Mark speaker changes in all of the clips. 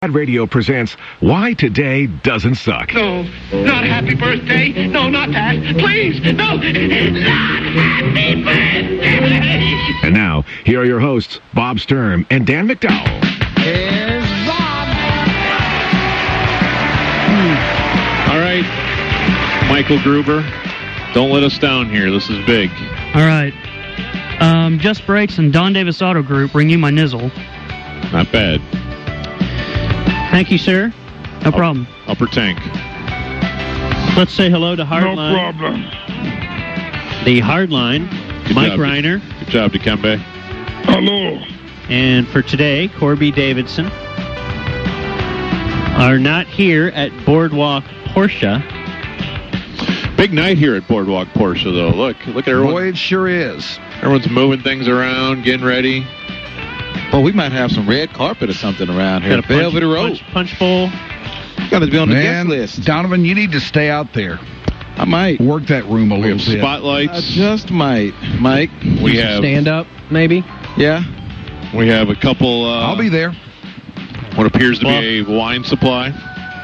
Speaker 1: Radio presents Why Today Doesn't Suck.
Speaker 2: No, not happy birthday. No, not that. Please, no, not happy birthday.
Speaker 1: And now, here are your hosts, Bob Sturm and Dan McDowell.
Speaker 3: Here's Bob.
Speaker 4: All right, Michael Gruber, don't let us down here. This is big.
Speaker 5: All right. Just Brakes and Don Davis Auto Group bring you my nizzle.
Speaker 4: Not bad.
Speaker 5: Thank you, sir. No problem.
Speaker 4: Upper tank.
Speaker 5: Let's say hello to Hardline.
Speaker 2: No problem.
Speaker 5: The Hardline,
Speaker 4: Good
Speaker 5: Mike
Speaker 4: job,
Speaker 5: Reiner.
Speaker 4: Good job, Dikembe.
Speaker 2: Hello.
Speaker 5: And for today, Corby Davidson are not here at Boardwalk Porsche.
Speaker 4: Big night here at Boardwalk Porsche, though. Look at everyone.
Speaker 3: Boy, it sure is.
Speaker 4: Everyone's moving things around, getting ready.
Speaker 6: Well, we might have some red carpet or something around here.
Speaker 5: Got a
Speaker 6: Velvety Road.
Speaker 5: punch bowl.
Speaker 6: Got to be on the
Speaker 3: Man,
Speaker 6: guest list.
Speaker 3: Donovan, you need to stay out there.
Speaker 6: I might.
Speaker 3: Work that room a
Speaker 4: We
Speaker 3: little
Speaker 4: have
Speaker 3: bit.
Speaker 4: spotlights.
Speaker 6: I just might. Mike?
Speaker 4: We have
Speaker 5: Stand up, maybe.
Speaker 6: Yeah?
Speaker 4: we have a couple.
Speaker 3: I'll be there.
Speaker 4: What appears to be a wine supply.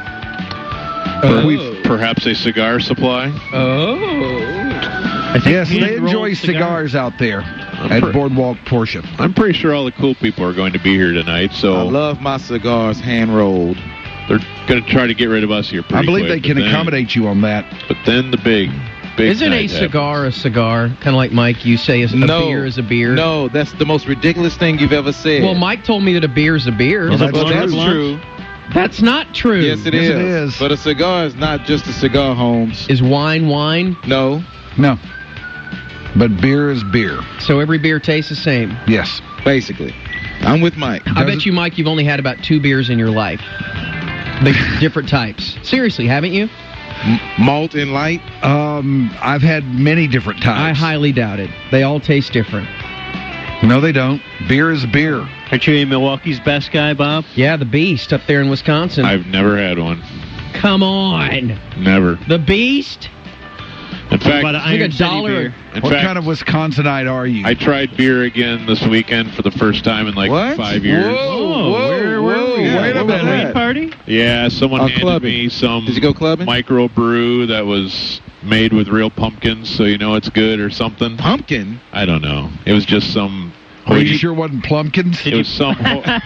Speaker 4: Perhaps a cigar supply.
Speaker 3: Yes, they enjoy cigars out there at Boardwalk Porsche.
Speaker 4: I'm pretty sure all the cool people are going to be here tonight,
Speaker 6: I
Speaker 4: so
Speaker 6: love my cigars hand-rolled.
Speaker 4: they're going to try to get rid of us here pretty
Speaker 3: I believe
Speaker 4: quick,
Speaker 3: they can
Speaker 4: but then-
Speaker 3: accommodate you on that.
Speaker 4: But then the big
Speaker 7: Isn't
Speaker 4: night
Speaker 7: a cigar a cigar? Kind of like Mike, you say a beer is a beer.
Speaker 6: No, that's the most ridiculous thing you've ever said.
Speaker 7: Well, Mike told me that a beer is a beer.
Speaker 3: Well,
Speaker 6: that's true.
Speaker 7: That's not true.
Speaker 6: Yes, it
Speaker 3: Yes,
Speaker 6: is.
Speaker 3: it is.
Speaker 6: But a cigar is not just a cigar, Holmes.
Speaker 7: Is wine wine?
Speaker 6: No.
Speaker 3: No. But beer is beer.
Speaker 7: So every beer tastes the same.
Speaker 3: Yes.
Speaker 6: Basically. I'm with Mike.
Speaker 7: I bet you, Mike, you've only had about 2 beers in your life. The different types. Seriously, haven't you?
Speaker 6: Malt and light.
Speaker 3: I've had many different
Speaker 7: I
Speaker 3: types.
Speaker 7: highly doubt it. They all taste different.
Speaker 3: No, they don't. Beer is beer.
Speaker 5: Aren't you a Milwaukee's best guy, Bob?
Speaker 7: Yeah, the Beast up there in Wisconsin.
Speaker 4: I've never had one.
Speaker 7: Come on.
Speaker 4: Never.
Speaker 7: The Beast?
Speaker 4: In fact,
Speaker 5: About an
Speaker 7: Like
Speaker 5: Iron
Speaker 7: a
Speaker 5: City
Speaker 7: dollar.
Speaker 5: beer.
Speaker 4: in
Speaker 3: What
Speaker 4: fact,
Speaker 3: kind of Wisconsinite are you?
Speaker 4: I tried beer again this weekend for the first time in like
Speaker 6: What?
Speaker 4: 5 years.
Speaker 6: Whoa,
Speaker 5: where were we?
Speaker 6: Yeah,
Speaker 3: Wait a
Speaker 6: what was
Speaker 3: minute.
Speaker 6: that?
Speaker 5: Party?
Speaker 4: Yeah, someone handed
Speaker 6: clubbing.
Speaker 4: me some
Speaker 6: Did you go clubbing?
Speaker 4: micro brew that was made with real pumpkins, so you know it's good or something.
Speaker 6: Pumpkin.
Speaker 4: I don't know. It was just some
Speaker 3: Are you sure it wasn't Plumpkins?
Speaker 4: It was some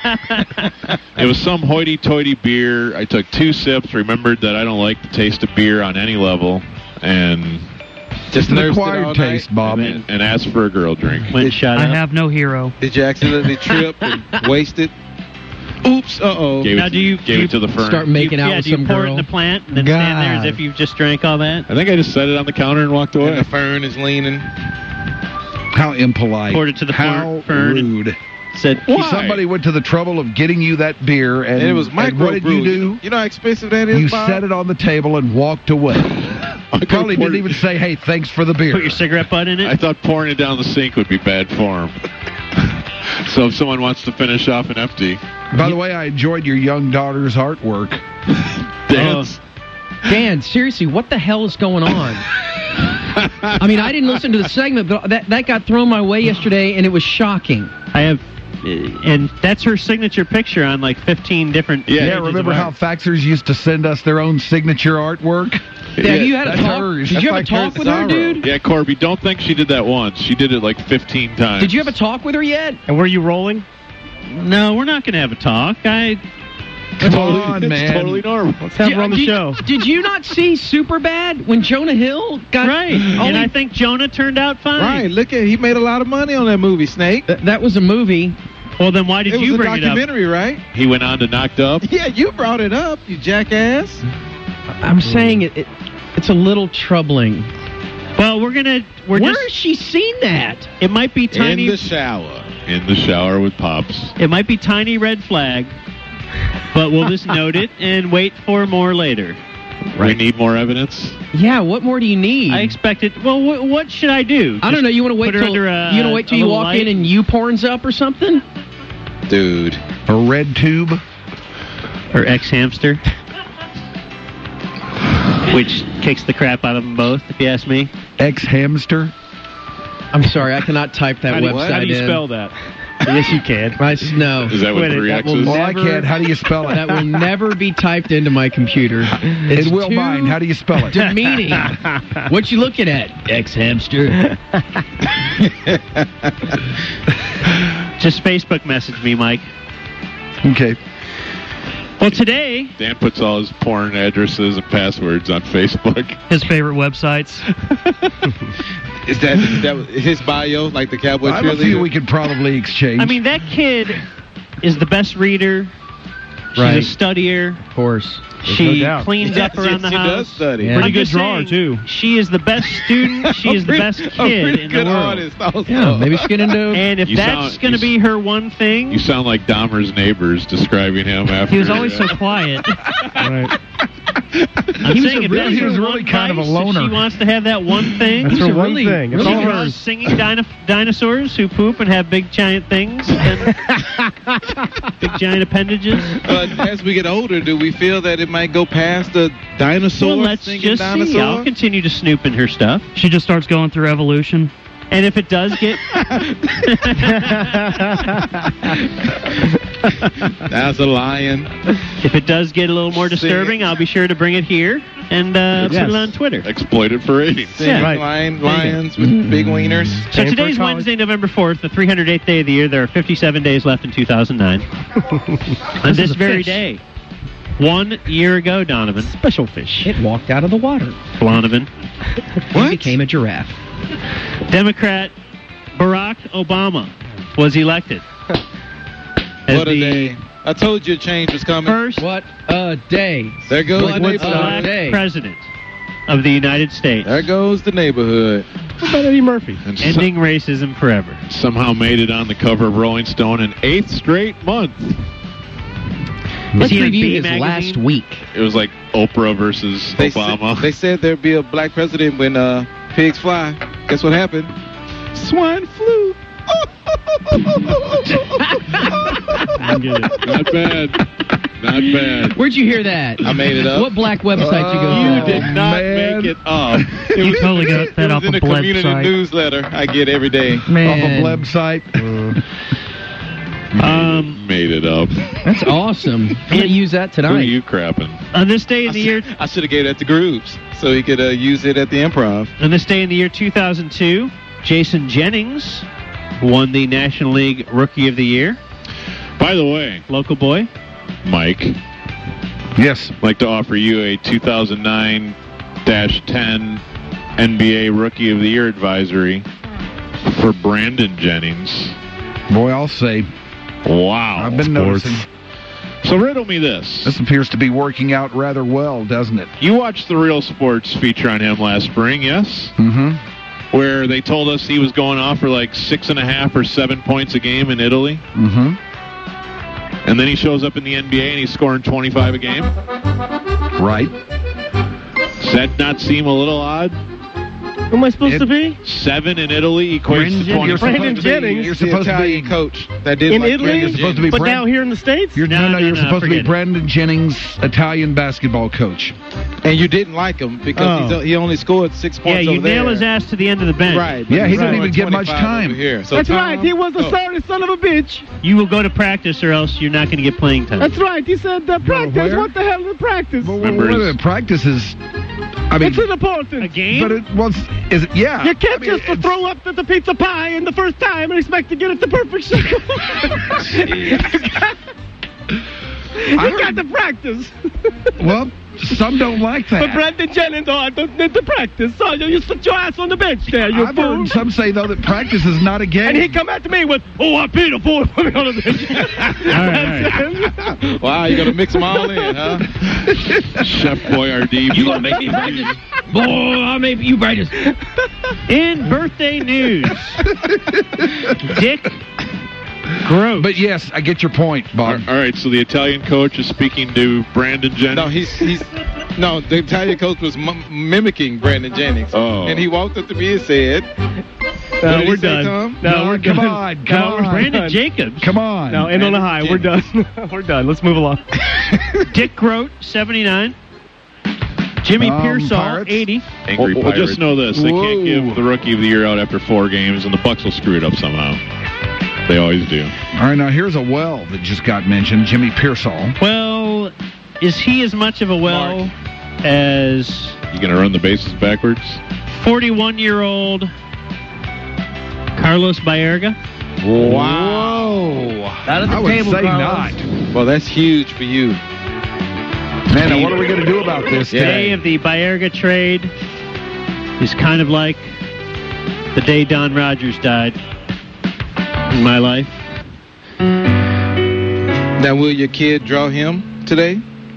Speaker 4: it was some hoity-toity beer. I took 2 sips, remembered that I don't like the taste of beer on any level, and
Speaker 6: Just
Speaker 3: An
Speaker 6: nursed it
Speaker 3: acquired
Speaker 6: all
Speaker 3: taste,
Speaker 6: night.
Speaker 3: Bob.
Speaker 4: and asked for a girl drink.
Speaker 5: Went shut
Speaker 7: Uh-huh.
Speaker 5: up.
Speaker 7: I
Speaker 5: have no hero.
Speaker 6: Did you accidentally trip and waste it? Oops. Uh-oh.
Speaker 4: Gave
Speaker 5: Now,
Speaker 4: it,
Speaker 5: do you-
Speaker 4: gave
Speaker 5: do
Speaker 4: it to the fern.
Speaker 7: Start making out with
Speaker 5: do you
Speaker 7: some
Speaker 5: pour it
Speaker 7: girl.
Speaker 5: in the plant and then stand there as
Speaker 3: God.
Speaker 5: if you've just drank all that?
Speaker 4: I think I just set it on the counter and walked
Speaker 6: And
Speaker 4: away.
Speaker 6: the fern is leaning.
Speaker 3: How impolite.
Speaker 5: Poured it to the
Speaker 3: How
Speaker 5: fern and-
Speaker 3: rude.
Speaker 5: Said,
Speaker 4: Why?
Speaker 3: Somebody went to the trouble of getting you that beer, and,
Speaker 6: And it was
Speaker 3: and
Speaker 6: micro
Speaker 3: what did you do?
Speaker 6: You know how expensive that is,
Speaker 3: You
Speaker 6: Bob?
Speaker 3: set it on the table and walked away. Probably didn't even say, hey, thanks for the beer.
Speaker 5: put your cigarette butt in it?
Speaker 4: I thought pouring it down the sink would be bad form. So if someone wants to finish off an empty,
Speaker 3: By the way, I enjoyed your young daughter's artwork.
Speaker 4: dance.
Speaker 7: Dan, seriously, what the hell is going on? I mean, I didn't listen to the segment, but that got thrown my way yesterday, and it was shocking.
Speaker 5: I have, and that's her signature picture on like 15 different.
Speaker 3: Yeah,
Speaker 5: pages
Speaker 3: remember
Speaker 5: of
Speaker 3: how
Speaker 5: art.
Speaker 3: faxers used to send us their own signature artwork?
Speaker 7: Yeah, you had a
Speaker 3: that's
Speaker 7: talk.
Speaker 3: hers.
Speaker 7: Did you
Speaker 3: That's
Speaker 7: have a
Speaker 3: like
Speaker 7: talk
Speaker 3: her
Speaker 7: with her,
Speaker 3: sorrow.
Speaker 7: dude?
Speaker 4: Yeah, Corby, don't think she did that once. She did it like 15 times.
Speaker 7: Did you have a talk with her yet?
Speaker 5: And were you rolling? No, we're not going to have a talk.
Speaker 3: Come on, man.
Speaker 4: It's totally normal.
Speaker 5: Let's have her on the show.
Speaker 7: Did you not see Superbad when Jonah Hill got
Speaker 5: Right. And I think Jonah turned out fine.
Speaker 6: Right, look at he made a lot of money on that movie, Snake.
Speaker 7: That was a movie.
Speaker 5: Well, then why did
Speaker 6: It was
Speaker 5: you
Speaker 6: a
Speaker 5: bring it up?
Speaker 6: documentary, right?
Speaker 4: He went on to Knocked Up.
Speaker 6: Yeah, you brought it up, you jackass.
Speaker 7: I'm saying it's a little troubling.
Speaker 5: Well, we're
Speaker 7: Where
Speaker 5: just.
Speaker 7: has she seen that?
Speaker 5: It might be tiny.
Speaker 6: In the shower.
Speaker 4: In the shower with Pops.
Speaker 5: It might be tiny red flag, but we'll just note it and wait for more later.
Speaker 4: We need more evidence.
Speaker 7: Yeah, what more do you need?
Speaker 5: I expect it. Well, what should I do?
Speaker 7: I don't know. You want to wait
Speaker 5: put her
Speaker 7: till
Speaker 5: under a-
Speaker 7: you want to wait till
Speaker 5: a
Speaker 7: you
Speaker 5: little
Speaker 7: walk
Speaker 5: light?
Speaker 7: in and you porns up or something?
Speaker 6: Dude.
Speaker 3: A red tube?
Speaker 5: Or ex-hamster, which kicks the crap out of them both, if you ask me.
Speaker 3: Ex-hamster?
Speaker 7: I'm sorry, I cannot type that website in.
Speaker 5: that?
Speaker 8: Yes, you can.
Speaker 7: I know.
Speaker 4: Is that with
Speaker 8: Quit it.
Speaker 4: 3
Speaker 8: That will
Speaker 4: X's?
Speaker 3: Well, I can't. How do you spell it?
Speaker 7: That will never be typed into my computer. It's
Speaker 3: It will
Speaker 7: too
Speaker 3: mine. How do you spell it?
Speaker 7: demeaning. What you looking at, ex-hamster?
Speaker 5: Just Facebook message me, Mike.
Speaker 3: Okay.
Speaker 5: Well, today,
Speaker 4: Dan puts all his porn addresses and passwords on Facebook.
Speaker 8: His favorite websites.
Speaker 6: Is that his bio, like the Cowboy
Speaker 3: I have a few
Speaker 6: cheerleader?
Speaker 3: we could probably exchange.
Speaker 5: I mean, that kid is the best reader. She's
Speaker 7: Right.
Speaker 5: a studier.
Speaker 7: Of course.
Speaker 5: She
Speaker 8: no doubt.
Speaker 5: cleans up around the
Speaker 6: she
Speaker 5: house.
Speaker 6: does study.
Speaker 7: Yeah.
Speaker 8: Pretty
Speaker 5: I'm
Speaker 8: good
Speaker 5: just
Speaker 8: drawer,
Speaker 5: saying,
Speaker 8: too.
Speaker 5: She is the best student. She is the best
Speaker 6: A
Speaker 5: kid
Speaker 6: pretty
Speaker 5: in the
Speaker 6: good
Speaker 5: world.
Speaker 6: artist also.
Speaker 7: Yeah, maybe she get into...
Speaker 5: And if
Speaker 4: You
Speaker 5: that's
Speaker 4: sound-
Speaker 5: going to
Speaker 4: you
Speaker 5: be her one thing,
Speaker 4: You sound like Dahmer's neighbors describing him after.
Speaker 8: He was always so quiet.
Speaker 5: I'm
Speaker 3: He was
Speaker 5: saying
Speaker 3: a
Speaker 5: if
Speaker 3: really-
Speaker 5: that's
Speaker 3: he
Speaker 5: her
Speaker 3: was
Speaker 5: one
Speaker 3: really kind of a
Speaker 5: vice,
Speaker 3: loner.
Speaker 5: If she wants to have that one thing.
Speaker 8: That's
Speaker 7: He's
Speaker 8: her
Speaker 7: a
Speaker 8: one
Speaker 7: really-
Speaker 8: thing. It's
Speaker 7: really
Speaker 8: all
Speaker 5: She
Speaker 8: hers.
Speaker 5: loves singing dinosaurs who poop and have big giant things, and big giant appendages.
Speaker 6: But as we get older, do we feel that it might go past the dinosaur?
Speaker 5: Well, let's
Speaker 6: singing
Speaker 5: just
Speaker 6: dinosaur?
Speaker 5: see. I'll continue to snoop in her stuff,
Speaker 8: She just starts going through evolution.
Speaker 5: and if it does get,
Speaker 6: That's a lion.
Speaker 5: if it does get a little more disturbing, I'll be sure to bring it here and put
Speaker 8: Yes.
Speaker 5: it on Twitter.
Speaker 4: Exploit it for ratings.
Speaker 6: Singing
Speaker 8: right.
Speaker 6: lions with big wieners.
Speaker 5: So
Speaker 8: Same for
Speaker 5: today's
Speaker 8: college.
Speaker 5: Wednesday, November 4th, the 308th day of the year. There are 57 days left in 2009. On this
Speaker 7: is a
Speaker 5: very
Speaker 7: fish.
Speaker 5: day, 1 year ago, Donovan,
Speaker 8: Special fish.
Speaker 7: It walked out of the water.
Speaker 5: Blonovan,
Speaker 7: It became a giraffe.
Speaker 5: Democrat Barack Obama was elected as
Speaker 6: What a
Speaker 5: the
Speaker 6: day. I told you a change was coming.
Speaker 5: first
Speaker 7: What a day.
Speaker 6: There goes
Speaker 7: What
Speaker 6: the
Speaker 7: a
Speaker 6: neighborhood.
Speaker 5: black
Speaker 7: day.
Speaker 5: president of the United States,
Speaker 6: There goes the neighborhood.
Speaker 8: What about Eddie Murphy?
Speaker 4: And
Speaker 5: ending racism forever.
Speaker 4: somehow made it on the cover of Rolling Stone an 8th straight month.
Speaker 7: Let's
Speaker 5: he on
Speaker 7: review
Speaker 5: B
Speaker 7: his
Speaker 5: magazine?
Speaker 7: last week.
Speaker 4: It was like Oprah versus
Speaker 6: They
Speaker 4: Obama.
Speaker 6: They said there'd be a black president when pigs fly. Guess what happened? Swine flu.
Speaker 4: Not bad. Not bad.
Speaker 7: Where'd you hear that?
Speaker 6: I made it up.
Speaker 7: What black website you go
Speaker 3: Oh,
Speaker 7: to?
Speaker 4: You did not
Speaker 3: man.
Speaker 4: make it up.
Speaker 8: You totally got that
Speaker 6: It
Speaker 8: off
Speaker 6: was in
Speaker 8: a
Speaker 6: the
Speaker 8: bleb
Speaker 6: community
Speaker 8: site.
Speaker 6: newsletter I get every day.
Speaker 3: Off
Speaker 7: Man,
Speaker 3: a bleb site.
Speaker 4: Made it up.
Speaker 7: that's awesome. I'm going to use that
Speaker 4: Who are
Speaker 7: tonight.
Speaker 4: you crapping?
Speaker 5: On this day in the year,
Speaker 6: I should have gave that to Grooves so he could use it at the Improv.
Speaker 5: on this day in the year 2002, Jason Jennings won the National League Rookie of the Year.
Speaker 4: By the way,
Speaker 5: Local boy.
Speaker 4: Mike,
Speaker 3: Yes.
Speaker 4: I'd like to offer you a 2009-10 NBA Rookie of the Year advisory for Brandon Jennings.
Speaker 3: Boy, I'll say.
Speaker 4: Wow.
Speaker 3: I've been noticing.
Speaker 4: So riddle me this.
Speaker 3: This appears to be working out rather well, doesn't it?
Speaker 4: You watched the Real Sports feature on him last spring, yes?
Speaker 3: Mm-hmm.
Speaker 4: Where they told us he was going off for like 6.5 or 7 points a game in Italy.
Speaker 3: Mm-hmm.
Speaker 4: And then he shows up in the NBA and he's scoring 25 a game.
Speaker 3: Right.
Speaker 4: Does that not seem a little odd?
Speaker 8: Who am I supposed to be?
Speaker 4: 7 in Italy equates to 25.
Speaker 8: Brandon Jennings.
Speaker 3: You're
Speaker 6: The
Speaker 3: supposed to
Speaker 6: Italian
Speaker 3: be
Speaker 6: coach that did
Speaker 8: In
Speaker 6: like
Speaker 8: Italy?
Speaker 6: Brandon
Speaker 3: You're supposed to be
Speaker 8: But
Speaker 3: Brand-
Speaker 8: now here in the States?
Speaker 3: You're,
Speaker 5: No,
Speaker 3: you're
Speaker 5: no,
Speaker 3: supposed to be
Speaker 5: forget it.
Speaker 3: Brandon Jennings, Italian basketball coach.
Speaker 6: And you didn't like him because
Speaker 8: Oh.
Speaker 6: he only scored 6
Speaker 5: Yeah,
Speaker 6: points
Speaker 5: you
Speaker 6: over there.
Speaker 5: nail his ass to the end of the bench.
Speaker 6: Right.
Speaker 3: Yeah, he
Speaker 6: He's
Speaker 3: didn't
Speaker 6: scoring
Speaker 3: even get much
Speaker 6: 25
Speaker 3: time.
Speaker 6: over here. So
Speaker 8: That's
Speaker 6: Tom-
Speaker 8: right. He was a
Speaker 6: Oh.
Speaker 8: sorry son of a bitch.
Speaker 5: You will go to practice or else you're not going to get playing time.
Speaker 8: That's right. He said, practice.
Speaker 3: where?
Speaker 8: What the hell is practice?
Speaker 3: But
Speaker 4: Remember
Speaker 3: what
Speaker 4: his-
Speaker 3: are the practices? I mean,
Speaker 8: It's important.
Speaker 5: A game?
Speaker 3: but it was. Is it? Yeah.
Speaker 8: You can't
Speaker 3: I mean,
Speaker 8: just
Speaker 3: it's-
Speaker 8: throw up the pizza pie in the first time and expect to get it the perfect shape. You got to practice.
Speaker 3: Well, some don't like that.
Speaker 8: But Brandon Jennings, I don't need to practice. So you sit your ass on the bench there, you
Speaker 3: I've
Speaker 8: fool.
Speaker 3: heard some say though that practice is not a game.
Speaker 8: And he come at me with, I peed a fool, put me on the bench.
Speaker 6: Wow, you gonna mix them all in, huh?
Speaker 4: Chef Boyardee.
Speaker 7: You gonna make me practice? Boy, I'll make you practice.
Speaker 5: In birthday news, Dick Gross.
Speaker 3: But yes, I get your point, Bob.
Speaker 4: All right, so the Italian coach is speaking to Brandon Jennings.
Speaker 6: No, no, the Italian coach was mimicking Brandon Jennings.
Speaker 4: Oh.
Speaker 6: And he walked up to me and said,
Speaker 8: No,
Speaker 6: what did
Speaker 8: we're
Speaker 6: he say,
Speaker 8: done.
Speaker 6: Tom?
Speaker 8: No, we're
Speaker 3: come
Speaker 8: done.
Speaker 3: on,
Speaker 8: No,
Speaker 3: come
Speaker 8: we're
Speaker 3: on.
Speaker 5: Brandon
Speaker 8: done.
Speaker 5: Jacobs.
Speaker 3: Come on.
Speaker 8: No, end on a high. We're done. We're done. Let's move along.
Speaker 5: Dick Grote, 79. Jimmy Pearsall,
Speaker 3: Pirates.
Speaker 5: 80.
Speaker 4: Angry Well, just know this: they can't
Speaker 3: Whoa.
Speaker 4: give the Rookie of the Year out after 4 games, and the Bucks will screw it up somehow. They always do.
Speaker 3: All right, now here's a well that just got mentioned, Jimmy Pearsall.
Speaker 5: Well, is he as much of a well as
Speaker 4: You going to run the bases backwards?
Speaker 5: 41-year-old Carlos Baerga?
Speaker 6: Wow.
Speaker 8: Out of the
Speaker 3: I would
Speaker 8: table,
Speaker 3: say
Speaker 8: Carlos.
Speaker 3: not.
Speaker 6: Well, that's huge for you.
Speaker 3: Man, now what are we going to do about this
Speaker 5: The
Speaker 3: today?
Speaker 5: day of the Baerga trade is kind of like the day Don Rogers died in my life.
Speaker 6: Now, will your kid draw him today?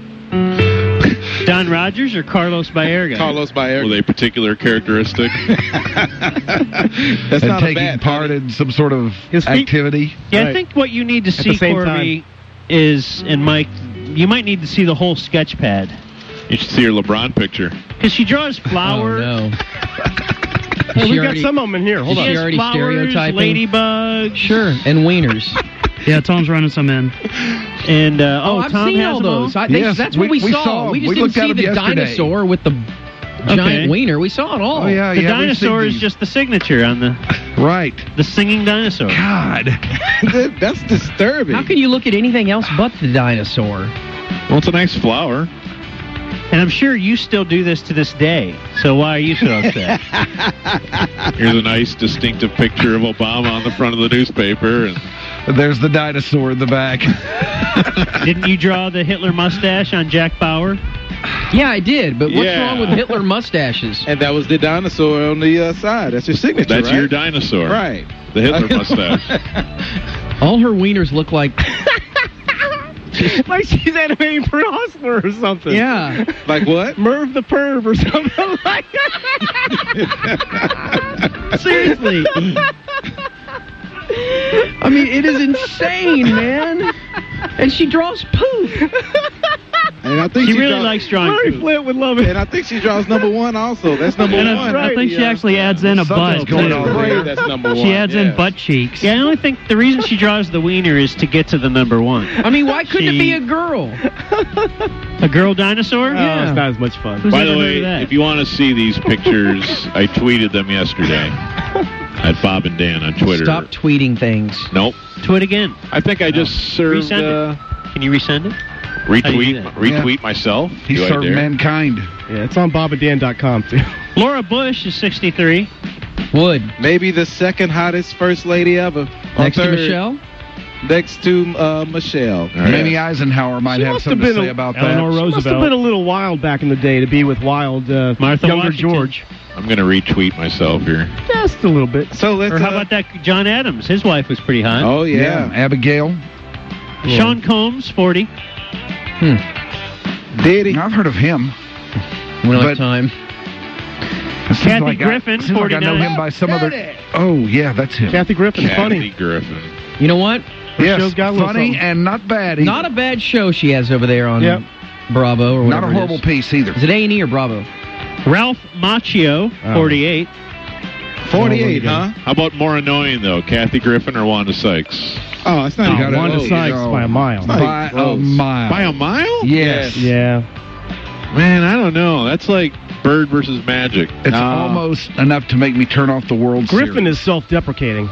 Speaker 5: Don Rogers or Carlos Baerga?
Speaker 6: Carlos Baerga.
Speaker 4: With a particular characteristic?
Speaker 6: That's
Speaker 3: And
Speaker 6: not a
Speaker 3: taking
Speaker 6: bad
Speaker 3: part in some sort of
Speaker 8: His feet-
Speaker 3: activity.
Speaker 5: Yeah, I
Speaker 8: Right.
Speaker 5: think what you need to
Speaker 8: At the
Speaker 5: see,
Speaker 8: same
Speaker 5: Corby, is, and Mike, you might need to see the whole sketch pad.
Speaker 4: You should see your LeBron picture.
Speaker 5: Because she draws
Speaker 7: Oh,
Speaker 5: flowers.
Speaker 7: no.
Speaker 8: Hey,
Speaker 7: She
Speaker 8: we've got
Speaker 7: already-
Speaker 8: some of them in here. Hold
Speaker 7: Is
Speaker 8: on.
Speaker 7: she
Speaker 5: She has
Speaker 7: already
Speaker 5: flowers,
Speaker 7: stereotyping?
Speaker 5: ladybugs.
Speaker 7: Sure, and wieners.
Speaker 9: Yeah, Tom's running some in.
Speaker 5: And,
Speaker 7: I've
Speaker 5: Tom
Speaker 7: seen
Speaker 5: has
Speaker 7: all
Speaker 5: them all?
Speaker 7: those.
Speaker 3: Yes,
Speaker 7: That's what we
Speaker 3: we
Speaker 7: saw.
Speaker 3: saw 'em.
Speaker 7: We just
Speaker 3: We
Speaker 7: didn't
Speaker 3: looked at
Speaker 7: see
Speaker 3: 'em
Speaker 7: the
Speaker 3: yesterday.
Speaker 7: dinosaur with the giant wiener. We saw it all.
Speaker 3: Oh, yeah,
Speaker 5: The
Speaker 3: yeah. we've seen
Speaker 5: dinosaur is
Speaker 3: these.
Speaker 5: just the signature on
Speaker 3: Right.
Speaker 5: the singing dinosaur.
Speaker 3: God.
Speaker 6: That's disturbing.
Speaker 7: How can you look at anything else but the dinosaur?
Speaker 4: Well, it's a nice flower.
Speaker 5: And I'm sure you still do this to this day. So why are you so upset?
Speaker 4: Here's a nice, distinctive picture of Obama on the front of the newspaper. And
Speaker 3: There's the dinosaur in the back.
Speaker 5: Didn't you draw the Hitler mustache on Jack Bauer?
Speaker 7: Yeah, I did. But what's
Speaker 4: Yeah.
Speaker 7: wrong with Hitler mustaches?
Speaker 6: And that was the dinosaur on the side. That's your signature,
Speaker 4: that's
Speaker 6: right?
Speaker 4: your dinosaur.
Speaker 6: Right.
Speaker 4: The Hitler mustache.
Speaker 7: All her wieners look like.
Speaker 8: Like she's animating for a hustler or something.
Speaker 7: Yeah.
Speaker 6: Like what?
Speaker 8: Merv the Perv or something like that.
Speaker 7: Seriously. I mean, it is insane, man. And she draws poop.
Speaker 6: And I think
Speaker 5: He
Speaker 6: she
Speaker 5: really
Speaker 6: draws,
Speaker 5: likes drawing
Speaker 8: Larry
Speaker 5: food.
Speaker 8: Flint would love it.
Speaker 6: And I think she draws number one also. That's number
Speaker 9: And
Speaker 6: one.
Speaker 9: I think she actually adds in a
Speaker 3: Something's
Speaker 9: butt.
Speaker 3: going
Speaker 9: too.
Speaker 3: on
Speaker 6: Right,
Speaker 3: there.
Speaker 6: that's number one.
Speaker 9: She adds in
Speaker 6: yes.
Speaker 9: butt cheeks.
Speaker 5: Yeah, I only think the reason she draws the wiener is to get to the number one.
Speaker 7: I mean, why couldn't
Speaker 5: She-
Speaker 7: it be a girl?
Speaker 5: A girl dinosaur?
Speaker 8: Oh, it's not as much fun.
Speaker 5: Who's
Speaker 4: By
Speaker 5: ever
Speaker 4: the
Speaker 5: heard
Speaker 4: way,
Speaker 5: of that?
Speaker 4: if you want to see these pictures, I tweeted them yesterday at Bob and Dan on Twitter.
Speaker 7: Stop tweeting things.
Speaker 4: Nope.
Speaker 5: Tweet again.
Speaker 4: I think I just served
Speaker 5: Resend it. Can you resend it? How do you do
Speaker 4: retweet
Speaker 5: that?
Speaker 4: retweet myself.
Speaker 3: He
Speaker 4: Do I
Speaker 3: served
Speaker 4: dare?
Speaker 3: mankind.
Speaker 8: Yeah, it's on bobanddan.com too.
Speaker 5: Laura Bush is 63.
Speaker 7: Would.
Speaker 6: Maybe the second hottest first lady ever. Or
Speaker 7: Next to
Speaker 6: third.
Speaker 7: Michelle?
Speaker 6: Next to Michelle.
Speaker 4: All right.
Speaker 3: Mamie Eisenhower might have
Speaker 8: must have
Speaker 3: something to
Speaker 8: been
Speaker 3: say
Speaker 8: a-
Speaker 3: about
Speaker 8: Eleanor
Speaker 3: that.
Speaker 8: Must have been a little wild back in the day to be with wild
Speaker 5: Martha
Speaker 8: younger
Speaker 5: Washington.
Speaker 8: George.
Speaker 4: I'm going to retweet myself here.
Speaker 8: Just a little bit.
Speaker 6: So let's.
Speaker 5: Or how about that John Adams? His wife was pretty hot.
Speaker 6: Oh
Speaker 3: Yeah,
Speaker 6: yeah.
Speaker 3: Abigail.
Speaker 5: Sean Combs, 40.
Speaker 6: Diddy.
Speaker 3: I've heard of him.
Speaker 7: One
Speaker 3: But-
Speaker 7: time.
Speaker 3: It seems
Speaker 5: Kathy
Speaker 3: like
Speaker 5: Griffin,
Speaker 3: seems like I know
Speaker 5: 49.
Speaker 3: him by some other. Oh yeah, that's him.
Speaker 8: Kathy Griffin,
Speaker 4: Kathy
Speaker 8: funny.
Speaker 4: Griffin.
Speaker 7: You know what?
Speaker 3: Yes,
Speaker 8: show's got a little
Speaker 3: funny
Speaker 8: something.
Speaker 3: and not bad.
Speaker 7: Not a bad show she has over there on
Speaker 8: Yep.
Speaker 7: Bravo or
Speaker 3: Not
Speaker 7: whatever
Speaker 3: a
Speaker 7: it
Speaker 3: horrible
Speaker 7: is.
Speaker 3: piece either.
Speaker 7: Is it A&E or Bravo?
Speaker 5: Ralph Macchio, 48.
Speaker 6: 48, huh?
Speaker 4: How about more annoying, though? Kathy Griffin or Wanda Sykes?
Speaker 6: Oh, it's not even
Speaker 3: gotta-
Speaker 8: Wanda
Speaker 3: oh,
Speaker 8: Sykes
Speaker 3: no.
Speaker 8: by a mile.
Speaker 3: By a
Speaker 6: close.
Speaker 3: mile.
Speaker 4: By a mile?
Speaker 3: Yes.
Speaker 8: Yeah.
Speaker 4: Man, I don't know. That's like Bird versus Magic.
Speaker 3: It's almost enough to make me turn off the World
Speaker 8: Griffin
Speaker 3: Series.
Speaker 8: is self-deprecating.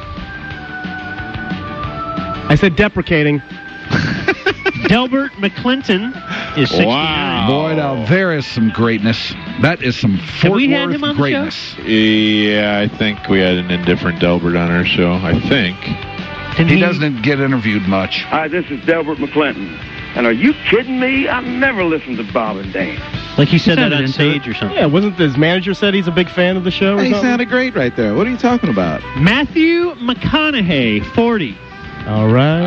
Speaker 8: I said deprecating.
Speaker 5: Delbert McClinton is 69.
Speaker 4: Wow.
Speaker 3: Boy, now there is some greatness. That is some Fort
Speaker 5: we had
Speaker 3: Worth
Speaker 5: him on the
Speaker 3: greatness.
Speaker 4: Yeah, I think we had an indifferent Delbert on our show. I think.
Speaker 3: He doesn't get interviewed much.
Speaker 10: Hi, this is Delbert McClinton. And are you kidding me? I never listened to Bob and Dan.
Speaker 5: Like he said that
Speaker 9: sounded
Speaker 5: on
Speaker 9: into
Speaker 5: stage or something.
Speaker 8: Yeah, wasn't his manager said he's a big fan of the show? Or
Speaker 6: He
Speaker 8: something?
Speaker 6: sounded great right there. What are you talking about?
Speaker 5: Matthew McConaughey, 40.
Speaker 8: All right.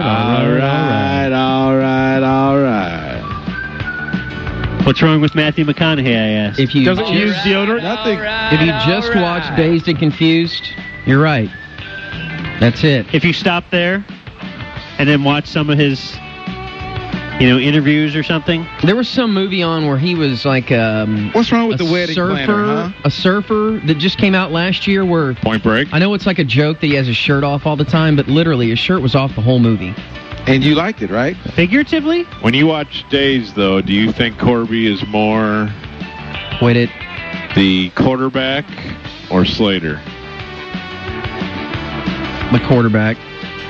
Speaker 6: All right.
Speaker 5: What's wrong with Matthew McConaughey, I asked?
Speaker 7: If you
Speaker 8: Doesn't use
Speaker 7: just,
Speaker 8: deodorant?
Speaker 6: Nothing.
Speaker 7: if you just watch Dazed and Confused, you're right. That's it.
Speaker 5: If you stop there and then watch some of his, interviews or something.
Speaker 7: There was some movie on where he was like
Speaker 6: What's wrong with
Speaker 7: a
Speaker 6: the wedding
Speaker 7: surfer,
Speaker 6: planner, huh?
Speaker 7: a surfer that just came out last year where
Speaker 4: Point Break.
Speaker 7: I know it's like a joke that he has his shirt off all the time, but literally his shirt was off the whole movie.
Speaker 6: And you liked it, right?
Speaker 5: Figuratively?
Speaker 4: When you watch Days, though, do you think Corby is more
Speaker 7: Wait it.
Speaker 4: the quarterback or Slater?
Speaker 7: The quarterback.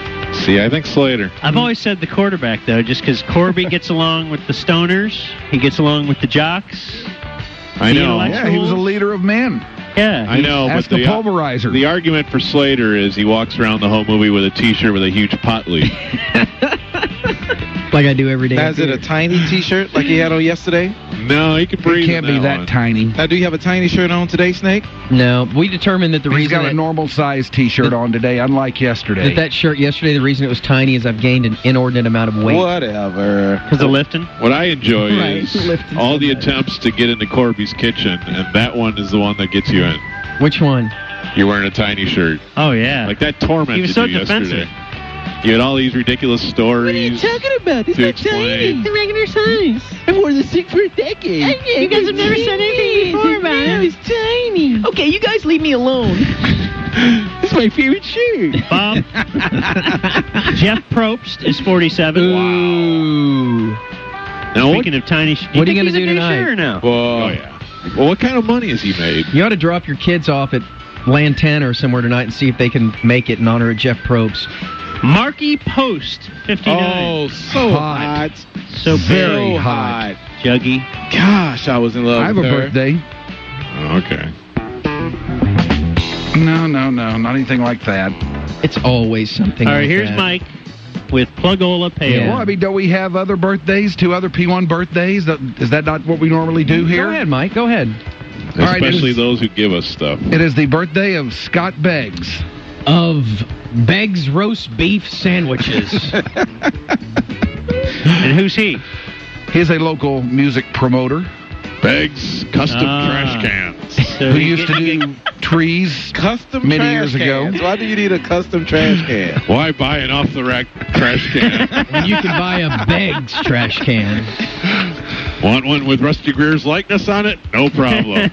Speaker 4: See, I think Slater.
Speaker 5: I've always said the quarterback, though, just because Corby gets along with the stoners. He gets along with the jocks.
Speaker 4: I know.
Speaker 3: Yeah, he was a leader of men.
Speaker 5: Yeah.
Speaker 4: I know,
Speaker 3: Ask
Speaker 4: but
Speaker 3: the pulverizer.
Speaker 4: The argument for Slater is he walks around the whole movie with a T-shirt with a huge pot leaf.
Speaker 7: Like I do every day.
Speaker 6: Now, is it a tiny T-shirt like he had on yesterday?
Speaker 4: No, he can breathe.
Speaker 3: It can't
Speaker 4: in
Speaker 3: be that
Speaker 4: one.
Speaker 3: tiny.
Speaker 6: Now, do you have a tiny shirt on today, Snake?
Speaker 7: No, we determined that the
Speaker 3: He's
Speaker 7: reason
Speaker 3: got a normal size T-shirt on today, unlike yesterday.
Speaker 7: that shirt yesterday, the reason it was tiny is I've gained an inordinate amount of weight.
Speaker 6: Whatever.
Speaker 5: Because of lifting?
Speaker 4: What I enjoy
Speaker 7: Right,
Speaker 4: is
Speaker 7: lifting
Speaker 4: all
Speaker 7: so
Speaker 4: the
Speaker 7: bad.
Speaker 4: attempts to get into Corby's kitchen, and that one is the one that gets you in.
Speaker 7: Which one?
Speaker 4: You're wearing a tiny shirt.
Speaker 5: Oh, yeah.
Speaker 4: Like that tormented
Speaker 5: He was so
Speaker 4: you
Speaker 5: defensive.
Speaker 4: yesterday. You had all these ridiculous stories.
Speaker 8: about?
Speaker 4: To explain.
Speaker 8: The regular size. I wore this thing for a decade.
Speaker 11: You guys have never said anything before about it.
Speaker 8: It was tiny.
Speaker 11: Okay, you guys leave me alone.
Speaker 8: It's my favorite shirt.
Speaker 5: Bob. Jeff Probst is 47.
Speaker 7: Ooh.
Speaker 4: Now,
Speaker 5: Speaking of tiny...
Speaker 7: What are you going to do tonight?
Speaker 5: Sure now?
Speaker 4: Oh, yeah. Well, what kind of money has he made?
Speaker 7: You ought to drop your kids off at Lantana or somewhere tonight and see if they can make it in honor of Jeff Probst.
Speaker 5: Marky Post, 59.
Speaker 6: Oh, so hot.
Speaker 5: So
Speaker 3: Very
Speaker 5: big.
Speaker 3: hot.
Speaker 5: Juggy.
Speaker 6: Gosh, I was in love
Speaker 3: I have a
Speaker 6: with her.
Speaker 3: birthday.
Speaker 4: Okay.
Speaker 3: No, not anything like that.
Speaker 7: It's always something
Speaker 5: All right,
Speaker 7: like
Speaker 5: here's
Speaker 7: that.
Speaker 5: Mike with Plugola Pale.
Speaker 3: Well, I mean, don't we have other birthdays, 2 other P1 birthdays? Is that not what we normally do here?
Speaker 7: Go ahead, Mike. Go ahead.
Speaker 3: All right,
Speaker 4: Especially
Speaker 3: it is-
Speaker 4: those who give us stuff.
Speaker 3: It is the birthday of Scott Beggs.
Speaker 7: Of Beggs roast beef sandwiches.
Speaker 5: And who's he?
Speaker 3: He's a local music promoter
Speaker 4: Bags, custom trash cans.
Speaker 5: So
Speaker 3: who
Speaker 5: you
Speaker 3: used to
Speaker 5: get-
Speaker 3: do trees
Speaker 6: Custom
Speaker 3: many
Speaker 6: trash
Speaker 3: years
Speaker 6: cans.
Speaker 3: ago.
Speaker 6: Why do you need a custom trash can?
Speaker 4: Why buy an off-the-rack trash can?
Speaker 7: When you can buy a Beggs trash can.
Speaker 4: Want one with Rusty Greer's likeness on it? No problem.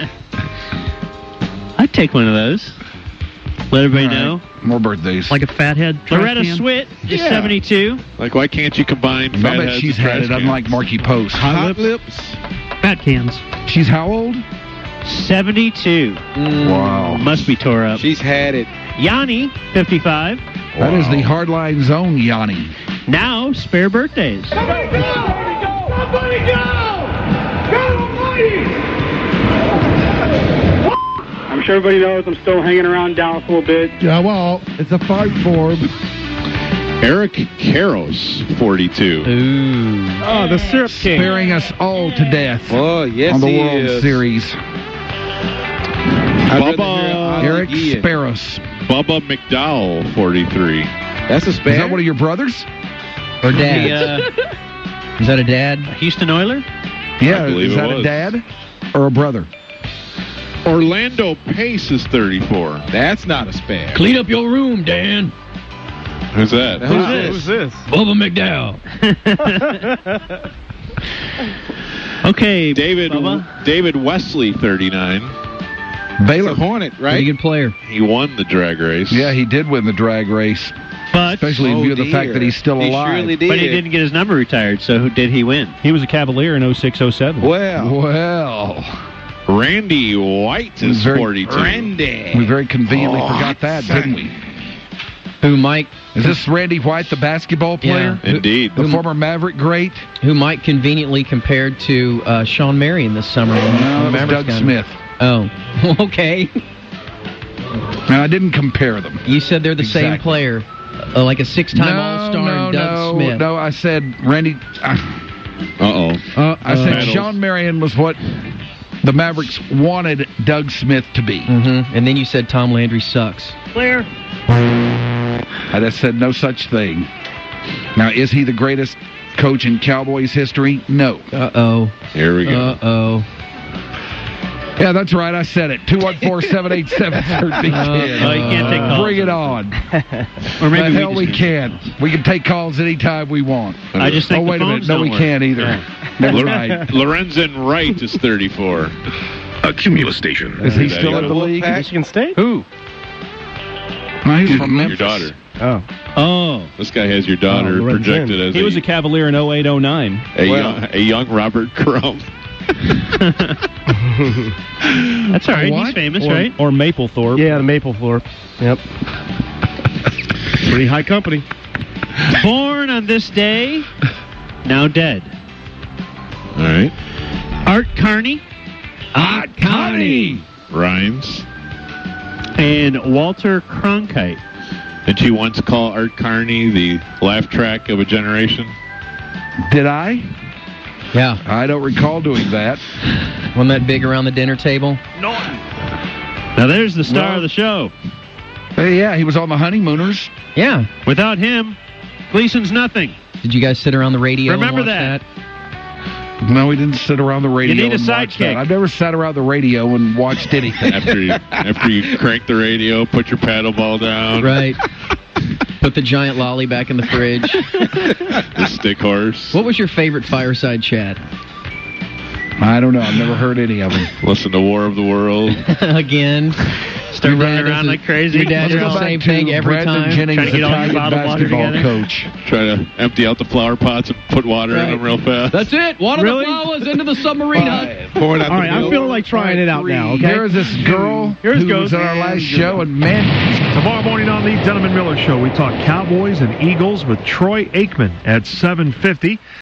Speaker 5: I'd take one of those. Let everybody
Speaker 3: All right,
Speaker 5: know.
Speaker 3: More birthdays.
Speaker 9: Like a fathead trash
Speaker 5: Loretta
Speaker 9: can?
Speaker 5: Swit is
Speaker 6: Yeah.
Speaker 5: 72.
Speaker 4: Like, why can't you combine
Speaker 3: I bet
Speaker 4: fatheads
Speaker 3: she's
Speaker 4: and
Speaker 3: had
Speaker 4: trash
Speaker 3: it,
Speaker 4: cans?
Speaker 3: unlike Marky Post.
Speaker 6: Hot lips.
Speaker 9: Fat cans.
Speaker 3: She's how old?
Speaker 5: 72.
Speaker 3: Wow.
Speaker 5: Must be tore up.
Speaker 6: She's had it.
Speaker 5: Yanni, 55.
Speaker 3: That is the hardline zone, Yanni.
Speaker 5: Now, spare birthdays.
Speaker 12: I'm sure everybody knows I'm still hanging around Dallas a little bit.
Speaker 3: Yeah, well, it's a fight for him.
Speaker 4: Eric Karros, 42.
Speaker 5: Ooh.
Speaker 8: Oh, the syrup king.
Speaker 3: Sparing us all to death
Speaker 6: Oh, yes,
Speaker 3: on the
Speaker 6: he
Speaker 3: World
Speaker 6: is.
Speaker 3: Series.
Speaker 6: I'd rather hear Ozzie
Speaker 3: Eric
Speaker 6: Guillen.
Speaker 3: Sparrows.
Speaker 4: Bubba McDowell, 43.
Speaker 6: That's a spare.
Speaker 3: Is that one of your brothers?
Speaker 7: Or
Speaker 5: The,
Speaker 7: dads. Is that a dad?
Speaker 5: Houston Oiler?
Speaker 3: Yeah,
Speaker 4: believe
Speaker 3: is
Speaker 4: it
Speaker 3: that a
Speaker 4: was.
Speaker 3: dad or a brother?
Speaker 4: Orlando Pace is 34.
Speaker 6: That's not a spare.
Speaker 7: Clean up your room, Dan.
Speaker 4: Who's that?
Speaker 6: Who's this?
Speaker 7: Bubba McDowell.
Speaker 5: Okay,
Speaker 4: David
Speaker 5: Bubba.
Speaker 4: David Wesley, 39.
Speaker 3: Baylor.
Speaker 6: It's a Hornet,
Speaker 7: Pretty
Speaker 6: right?
Speaker 7: good player.
Speaker 4: He won the drag race.
Speaker 3: Yeah, he did win the drag race,
Speaker 5: But,
Speaker 3: especially in
Speaker 6: Oh,
Speaker 3: view of the fact
Speaker 6: dear.
Speaker 3: that he's still
Speaker 6: He
Speaker 3: alive.
Speaker 6: surely did.
Speaker 5: but he didn't get his number retired, so who did he win?
Speaker 9: He was a Cavalier in 06-07.
Speaker 6: Well,
Speaker 3: Well,
Speaker 4: Randy White is
Speaker 3: Very-
Speaker 4: 42.
Speaker 6: Randy.
Speaker 3: we very conveniently
Speaker 6: Oh,
Speaker 3: forgot that, didn't we?
Speaker 7: Who Mike
Speaker 3: Is this Randy White, the basketball player?
Speaker 7: Yeah.
Speaker 4: Indeed.
Speaker 3: The former Maverick great?
Speaker 7: who Mike conveniently compared to Sean Marion this summer. when
Speaker 3: No,
Speaker 7: the
Speaker 3: that was
Speaker 7: Mavericks
Speaker 3: Doug
Speaker 7: got him.
Speaker 3: Smith.
Speaker 7: Oh, okay.
Speaker 3: And I didn't compare them.
Speaker 7: You said they're the same
Speaker 3: Exactly.
Speaker 7: player, like a six-time All-Star and Doug Smith.
Speaker 3: No, I said Randy.
Speaker 4: Uh-oh.
Speaker 3: I said
Speaker 4: Titles.
Speaker 3: Sean Marion was what the Mavericks wanted Doug Smith to be.
Speaker 7: Mm-hmm. And then you said Tom Landry sucks.
Speaker 5: Clear.
Speaker 3: I just said no such thing. Now, is he the greatest coach in Cowboys history? No.
Speaker 7: Uh-oh.
Speaker 4: Here we go.
Speaker 7: Uh-oh.
Speaker 3: Yeah, that's right. I said it. 214-787-1310.
Speaker 5: Oh, you can't take calls.
Speaker 3: Bring it on.
Speaker 5: Or maybe
Speaker 3: the hell we
Speaker 5: just-
Speaker 3: can. We can take calls anytime we want.
Speaker 5: I just think
Speaker 3: Oh,
Speaker 5: the
Speaker 3: wait a minute.
Speaker 5: phones
Speaker 3: No,
Speaker 5: don't
Speaker 3: we
Speaker 5: work.
Speaker 3: can't either.
Speaker 5: Yeah.
Speaker 3: Never mind.
Speaker 4: Lorenzen Wright is 34.
Speaker 1: A Cumulus station.
Speaker 3: Is he
Speaker 4: There
Speaker 3: still
Speaker 4: you
Speaker 3: in
Speaker 4: go.
Speaker 3: the league?
Speaker 8: Michigan State?
Speaker 3: Who? No, he's from
Speaker 4: Your
Speaker 3: Memphis.
Speaker 4: daughter.
Speaker 8: Oh.
Speaker 5: Oh.
Speaker 4: This guy has your daughter
Speaker 8: Lorenzen.
Speaker 4: projected as
Speaker 9: He was a Cavalier in 08-09.
Speaker 4: a young Robert Crumb.
Speaker 5: That's all right.
Speaker 3: What?
Speaker 5: He's famous,
Speaker 9: Or,
Speaker 5: right?
Speaker 9: or Maplethorpe.
Speaker 8: Yeah, the Maple Floor. Yep. Pretty high company.
Speaker 5: Born on this day, now dead.
Speaker 4: All right.
Speaker 5: Art Carney.
Speaker 3: Art Carney.
Speaker 4: Rhymes.
Speaker 5: And Walter Cronkite.
Speaker 4: Did you once call Art Carney the laugh track of a generation?
Speaker 3: Did I?
Speaker 7: Yeah.
Speaker 3: I don't recall doing that.
Speaker 7: Wasn't that big around the dinner table?
Speaker 5: Now there's the star of the show.
Speaker 3: Hey, yeah, he was on the Honeymooners.
Speaker 7: Yeah.
Speaker 5: Without him, Gleason's nothing.
Speaker 7: Did you guys sit around the radio
Speaker 5: Remember
Speaker 7: and watch
Speaker 5: that?
Speaker 3: No, we didn't sit around the radio.
Speaker 5: You need a
Speaker 3: and watch
Speaker 5: sidekick.
Speaker 3: that. I've never sat around the radio and watched anything.
Speaker 4: After you crank the radio, put your paddle ball down.
Speaker 7: Right. Put the giant lolly back in the fridge.
Speaker 4: The stick horse.
Speaker 7: What was your favorite fireside chat?
Speaker 3: I don't know. I've never heard any of them.
Speaker 4: Listen to War of the World.
Speaker 7: Again.
Speaker 5: Start running around like crazy.
Speaker 7: Your dad does the same thing every
Speaker 3: Brandon
Speaker 7: time.
Speaker 3: Jennings,
Speaker 5: Trying to get all your
Speaker 3: Italian
Speaker 5: bottled water
Speaker 3: basketball
Speaker 5: together.
Speaker 3: coach.
Speaker 4: Try to empty out the flower pots and put water in them real fast.
Speaker 7: That's it. Water
Speaker 8: Really?
Speaker 7: the flowers into the submarine hut.
Speaker 6: Pour it out
Speaker 8: All
Speaker 6: the
Speaker 8: right, I'm
Speaker 6: milk.
Speaker 8: feeling like trying it out now, okay?
Speaker 3: Here's this girl
Speaker 8: Here's
Speaker 3: who
Speaker 8: goes.
Speaker 3: was on our last show, and man,
Speaker 13: Tomorrow morning on the Denham and Miller Show, we talk Cowboys and Eagles with Troy Aikman at 7:50.